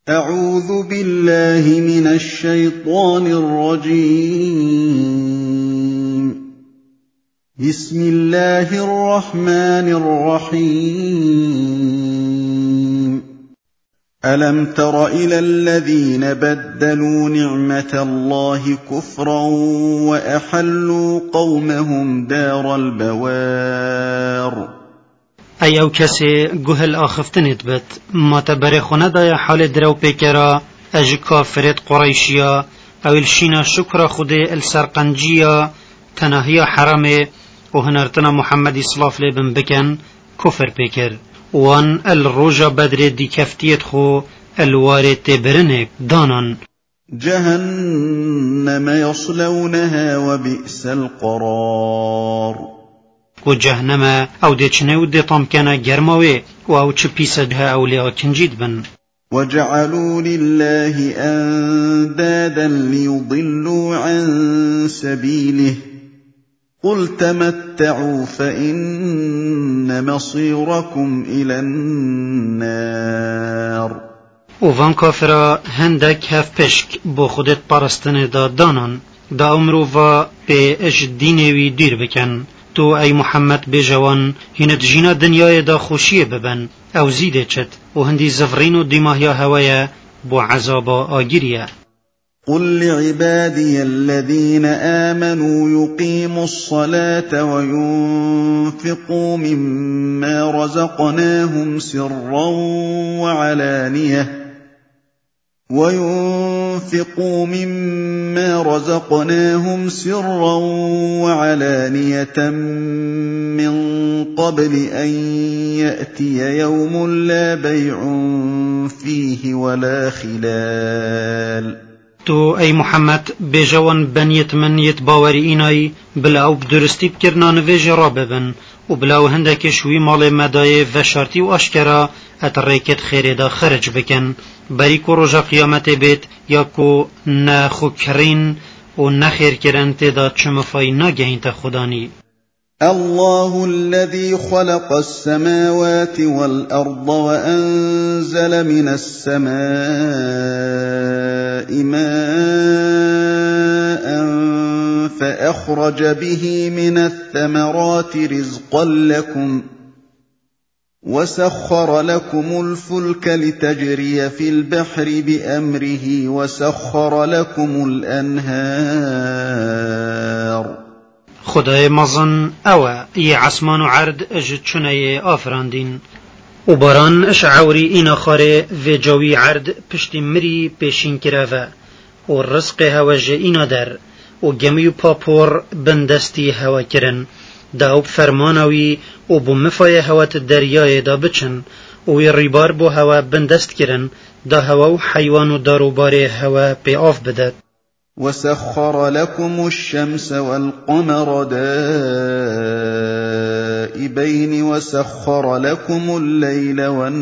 أعوذ بالله من الشيطان الرجيم. بسم الله الرحمن الرحيم. ألم تر إلى الذين بدلوا نعمة الله كفرا وأحلوا قومهم دار البوار. ای او کسی گوهل آخفتنید بد ما تبره خونه دای حال درو پیکرا اج کافرت قریشیا او الشینا شکر خود السرقنجیا تناهی حرامه و هنرتنا محمد صلاف لیبن بکن کفر پیکر وان الروجا بدر دی کفتیت خو الوارت برنک دانان جهنم يصلونها وبئس القرار. و جهنم او دی چنه و دی طمکنه گرماوی و او چه پیسدها اولیا کنجید بن. وجعلوا لله أندادا ليضلوا عن سبيله قل تمتعوا فإن مصيركم إلى النار. و وان کافرا هندک هف پشک بو خودت پرستن دا دانان دا امرو و به اج دینوی دیر بکن. تو ای محمد بجوان هند جینا دنیای دا خوشیه ببن او زیده چد و هندی زفرین و دیماهیا هوایا بو عذابا آگیریه. قل لعبادي الذين آمنوا يقيموا الصلاة وينفقوا مما رزقناهم سرا وعلانية من قبل أن يأتي يوم لا بيع فيه ولا خلال. تو ای محمد بجوان بنیت من یت باوری اینای بلاو بدرستی بکرنا نویج را ببن و بلاو هندک شوی مال مدای و شرطی و اشکرا اتریکت خیره دا خرج بکن بری کو رجا قیامت بیت یا کو نخو کرین و نخیر کرن تدا چمفای نگهین تا خدانی. الله الذي خلق السماوات والأرض وأنزل من السماء ماء فأخرج به من الثمرات رزقا لكم وسخر لكم الفلك لتجري في البحر بأمره وسخر لكم الأنهار. خدای مزن اوه ای عسمان و عرد اجد چنه آفراندین و باران اش عوری اینا خاره و جوی عرد پشتی مری پیشین کراوه و رزق هوا جه اینا در و گمی و پاپور بندستی هوا کرن دا او فرمانوی و بو مفای هوات دریای دا بچن و ریبار بو هوا بندست کرن دا هوا و حیوان و داروبار هوا پی آف بدد. وسخر لكم الشمس والقمر دائبين وسخر لكم الليل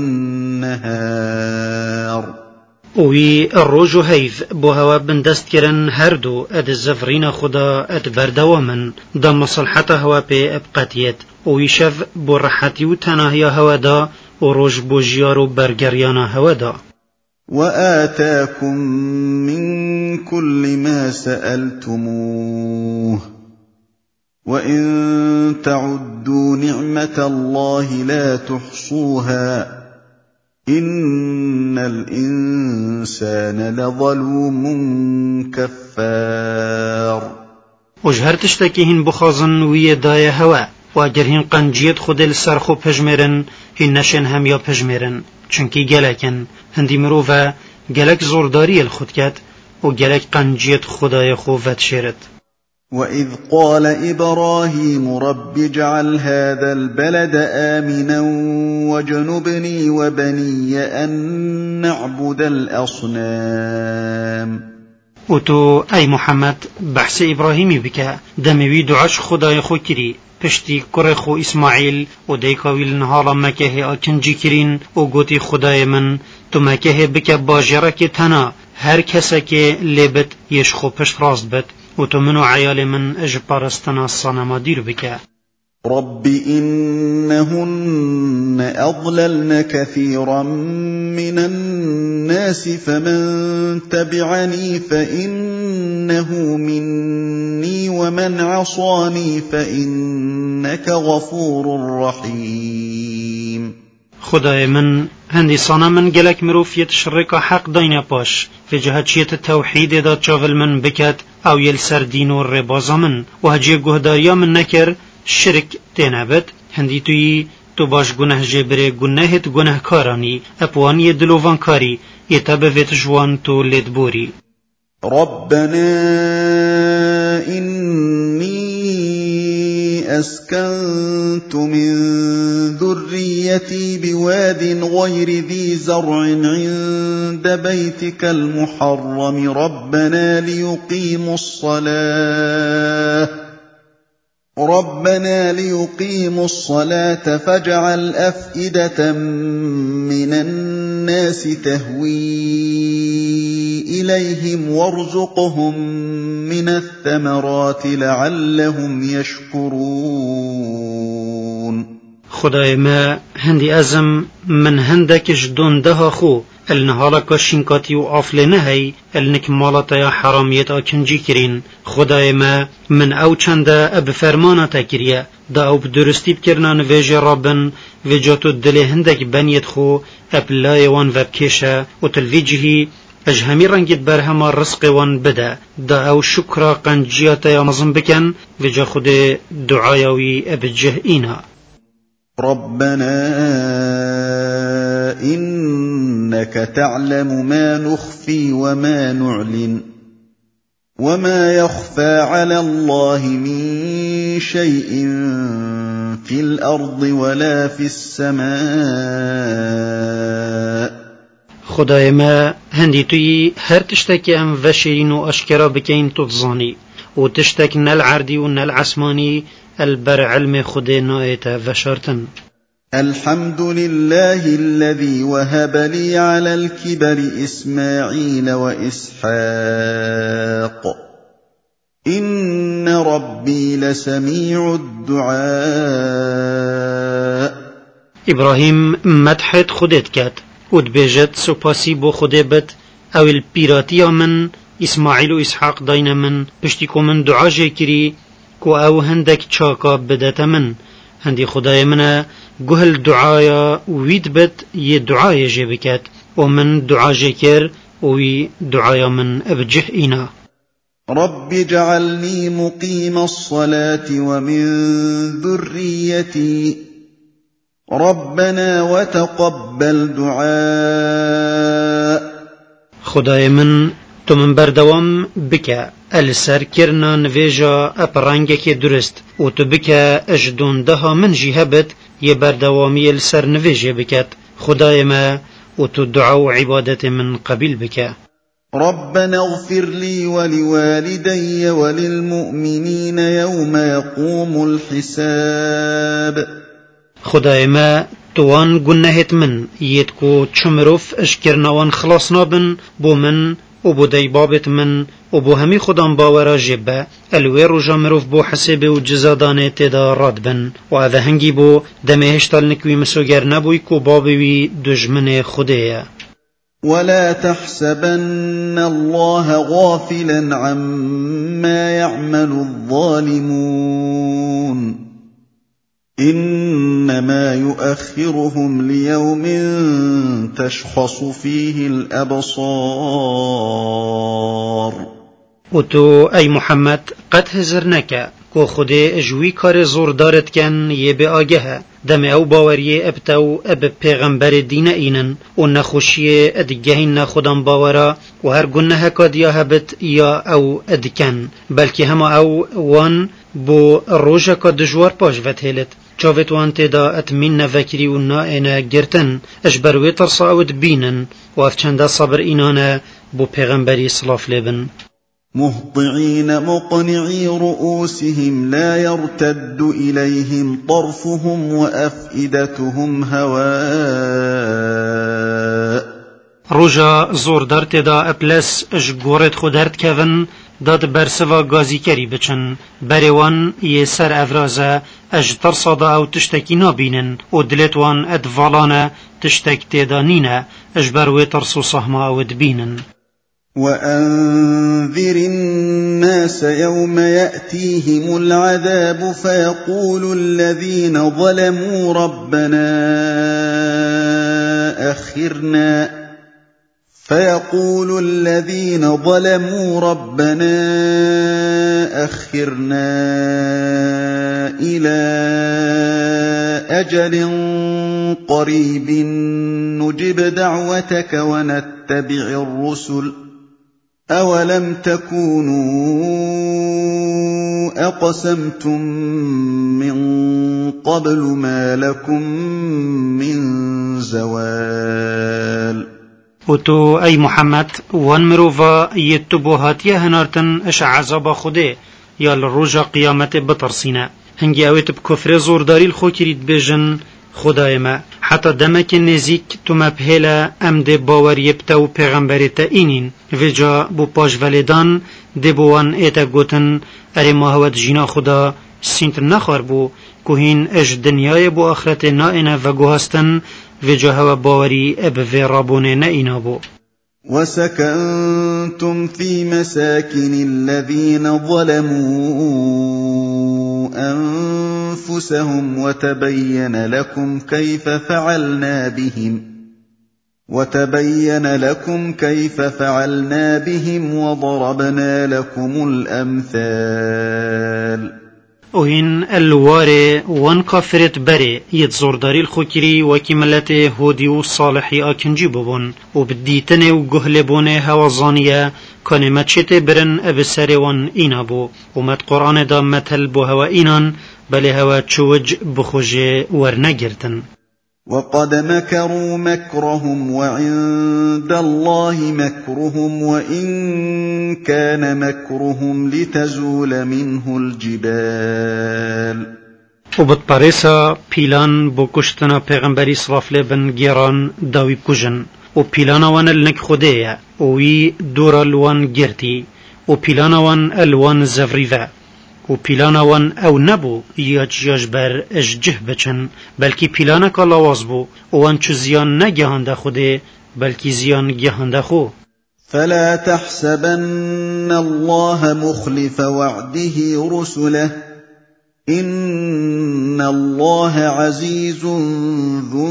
والنهار. وی الروج و هیف بو هوا بندست کرن هر دو اد الزفرین خدا اد بردوامن دا مصلحت هوا پی ابقاتیت وی شف بو رحتی و تناهی هوا دا و روج بو جیار و برگریان هوا دا. وآتاكم من كل ما سألتموه وإن تعدوا نعمة الله لا تحصوها إن الإنسان لظلوم كفار. وجهر تشتكي هن بخازن ويا دايا هوا واگر هن قنجيت خود السرخو پجمرن هن نشن هم یا پجمرن چونكي گلكن هندي مروفا گلك زورداري الخود كد و گلك قنجيت خداي خوفت شرت. وإذ قال إبراهيم رب اجعل هذا البلد آمنا وجنبني وبني أن نعبد الأصنام. و تو أي محمد بحث إبراهيمي بك دموي دعاش خداي خو كري پشتی کره خو اسماعیل و دیکاویل نهالا مکه آکنجی کرین و گوتی خدای من تو مکه بک باجره که تنا هر کسا که لبت یش خو پشت راست بد و تو منو عیال من اج پارستنا صنما دیر بکه. رب إنهن أضللن كثيرا من الناس فمن تبعني فإنه مني ومن عصاني فإنك غفور رحيم. خدای من هندی صانا من گلک مروفیت شرکا حق داینا پاش في جهتشيت التوحيد دا تشافل من بكت أو يلسر دينو الربازا من وهجي قهداريا من نكر شرك تنابت هندي توي تو باش گناه جبره گناهت گناه كاراني أبوان يدلوفان كاري يتبفت جوان تو لدبوري. ربنا إني أسكنت من ذريتي بواد غير ذي زرع عند بيتك المحرم ربنا ليقيموا الصلاة فاجعل أفئدة من الناس تهوي إليهم وارزقهم من الثمرات لعلهم يشكرون. خدای ما هندی ازم من هندک جدون ده خو النهارك شنكاتي وعافل نهي النك مالتا حراميت اكنجي كرين. خدای ما من او چند اب فرمانا تكريا دا او بدرستي بكرنا نواجه رابن وجاتو دل هندك بنيت خو اب لايوان وبكيشا وتلفيجه اجهمي رنگت برهما رزق وان بدا دا او شكرا قنجياتا يمزن بكن وجا خود دعايوي اب جهئينا. ربنا إنك تعلم ما نخفي وما نعلن وما يخفى على الله من شيء في الأرض ولا في السماء. خدای ما هندی توی هر تشتکی ام وشرین و اشکرا بکین تظانی و تشتک نل عردی و نل عسمانی البر علم خود نایت وشارتن. الحمد لله الذي وهب لي على الكبر إسماعيل وإسحاق إن ربي لسميع الدعاء. إبراهيم مدحت خودت كات ودبجت سپاسی بو خوده بد او البيراتيا من اسماعيل و اسحاق داينا من پشتیکو من دعا جه کری کو او هندك چاکا بدت من هندي خدای منه گهل دعايا ويد بد يه دعايا جه بكت ومن دعا جه كر وي دعايا من ابجه اينا. رب اجعلني مقيم الصلاة ومن ذريتي ربنا وتقبل دعاء. خدای من تو من بردوام بکه السر کرنا نویجا اپرانگه که درست و تو بکه اجدون ده من جیهبت یه بردوامی السر نویجه بکت خدای ما و تو دعا و عبادت من قبیل بکه. ربنا اغفر لي ولوالدي وللمؤمنين يوم يقوم الحساب. خدای ما توان گناهت من یت کو چمروف اشکرناوان خلاص نابن بو من و بو دیبابت من و بو همی خودم باورا جبه الوی روژا مروف بو حسب و جزادانه تدا راد بن و اوه هنگی بو دمهشتال نکوی مسوگر نبوی کو بابوی دجمن خوده. ولا تحسبن الله غافلا عما يعمل الظالمون إنما يؤخرهم ليوم تشخص فيه الأبصار. وتو أي محمد قد هزرنك کو خودی اجوی کار زور دارد کن یه به آگه دم او باوریه ابتو اب پیغمبر دین اینن و نخوشیه ادگهین نخودم باورا و هر گناه کادیا هبت یا او ادکن بلکه همه او وان بو روژا کا دجوار پاش وتهلت چاوت وان تدا اتمین نفکری و نائنا گرتن اجبروی ترسا اود بینن و افچنده صبر اینانه بو پیغمبری صلاف لبن. مهطعين مقنعي رؤوسهم لا يرتد إليهم طرفهم وأفئدتهم هواء. روجا زور دارت دا أبلس اجگورت خودرت كفن داد برسوا گازی کری بچن بریوان یه سر افرازه اج ترصاده او تشتکی نابینن و دلتوان ادوالانه تشتک تیدانینه اج بروی ترسو صحما او دبینن. وأنذر الناس يوم يأتيهم العذاب فيقول الذين ظلموا ربنا أخرنا إلى أجل قريب نجب دعوتك ونتبع الرسل أولم تكونوا أقسمتم من قبل ما لكم من زوال. وتو أي محمد وان مروفا يتبوهات يهنارتن اش عذاب خوده يا للرجا قيامت بطرسينا هنگي اويت بكفر زورداري الخو كريد بيجن خدای ما حتی دمک نزیک تو مبهلا ام ده باوری بتاو پیغمبرتا اینین ویجا بو پاش ولیدان ده بوان ایتا گوتن اری ما هود جینا خدا سینت نخار بو کوهین اج دنیای بو آخرت نائنا و گوهستن ویجا هوا باوری اب وی رابونه نائنا بو. وسكنتم في مساكن الذين ظلموا أنفسهم وتبين لكم كيف فعلنا بهم وضربنا لكم الأمثال. اوهن الواري وان كافرت بري يتزورداري الخوكري وكملت هودي والصالحي آكنجي ببون وبديتن وقهلبون هوازانية كان متشت برن أبساري وان إينابو ومت قرآن دا متل بو هوا إينان بل هوا تشوج بخوجي ورنگرتن. وقد مكروا مكرهم وعند الله مكرهم وإن كان مكرهم لتزول منه الجبال. وبالطريسة بيلان بوكشتنا پیغمبری صرافل بن گیران داوی بکجن و پیلانا وان النك خودية وي دور الوان گرتي و پیلانا وان الوان زفريفا و پیلانا وان او نبو یاج بر اججه بچن بلکی پیلانا که لواز بو وان چو زیان نگهانده خوده بلکی زیان گهانده خو. فلا تحسبن الله مخلف وعده رسله إن الله عزيز ذو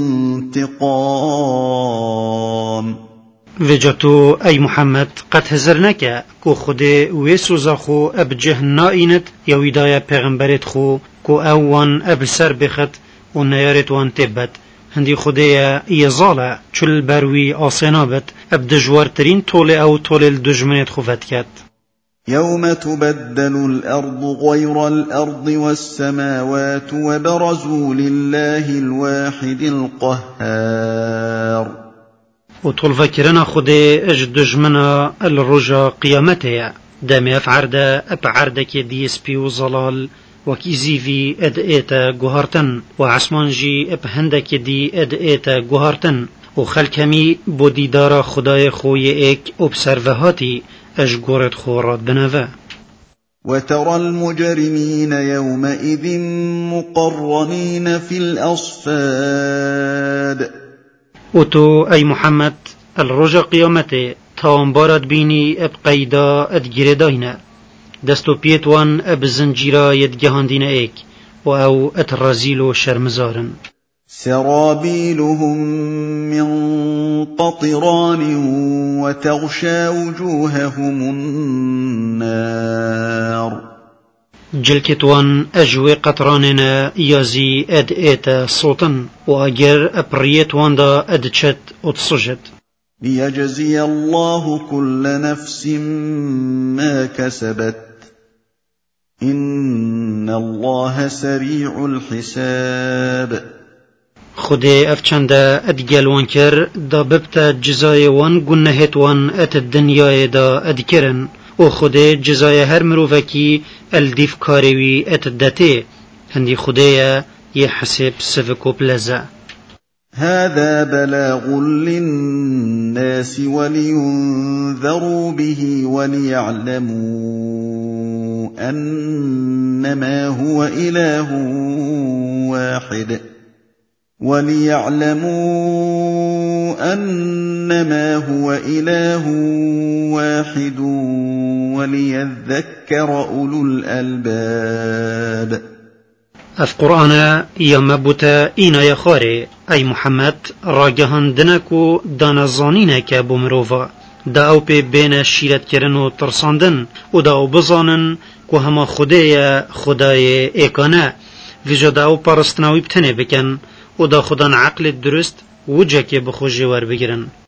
انتقام. وجتو أي محمد قد هزرنك كو خده ويسوزا خو أبجه نائنت يويدايا پیغمبرت خو كو اوان أبسر بخت ونيارت وان تبت هندي خده يزالا چل بروي آسنابت أبدجوارترين طول أو طول الدجمنت خوفت كت. يوم تبدل الأرض غير الأرض والسماوات وبرزوا لله الواحد القهار. وطول فكرنا خده اج دجمنا الرجا قيامته دامي افعرده ابعرده كي ديسبي وزلال وكي زيفي اد ايتا جوهرتن وعسمانجي ابهنده كي دي اد ايتا جوهرتن وخلكمي بودي دارا خداي خوي ايك وبسرفهاتي اج جورت خورات بنفا. وترى المجرمين يومئذ مقرنين في الأصفاد. وتو أي محمد الرجا قيامته تامبارت بيني اب قيدا ادگرداينا دستو بيتوان اب زنجيرا يدگهاندين ايك و او اترازيلو شرمزارن. سرابيلهم من قطران وتغشى وجوههم النار. جلكتوان أجوي قطراننا يازي أد إيتا صوتن وأجر أبريتوان دا أدشت وتصجت. ليجزي الله كل نفس ما كسبت إن الله سريع الحساب. خدي أفچند أدگل وانكر دا ببتا جزاي وان گنهت وان أت الدنيا دا أدكرن و خدای جزای هر مروفکی الدیف کاروی اتدته هندی خدای یه حسب سفکو بلزا. هذا بلاغ للناس ولينذروا به وليعلموا أنما هو إله واحد وليذكر أولو الألباب. اف قرآن يمبوتا إينا يخاري أي محمد راجهان دنكو دانزانينك بمروفا دا او پی بین شیرت کرن و ترساندن و دا او بزانن که همه خدای ایکانه ویجا دا او پرستناوی بتنه بکن و دا خدان عقل درست و جکه بخوشی ور بگیرن.